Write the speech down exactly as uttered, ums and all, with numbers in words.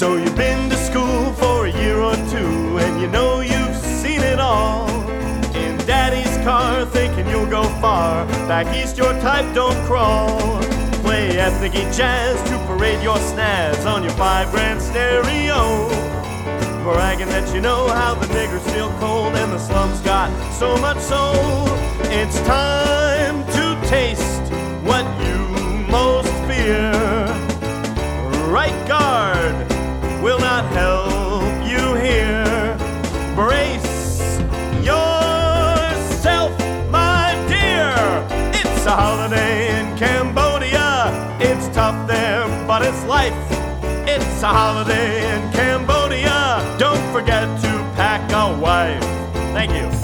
So you've been to school for a year or two, and you know you've seen it all. In daddy's car, thinking you'll go far. Back east, your type don't crawl. Play ethnic jazz to parade your snaz on your five grand stereo. Bragging that you know how the niggers feel cold and the slums got so much soul. It's time to taste what you most fear. Right guard will not help you here. Brace yourself, my dear. It's a holiday in Cambodia. It's tough there, but it's life. It's a holiday in Cambodia. Don't forget to pack a wife. Thank you.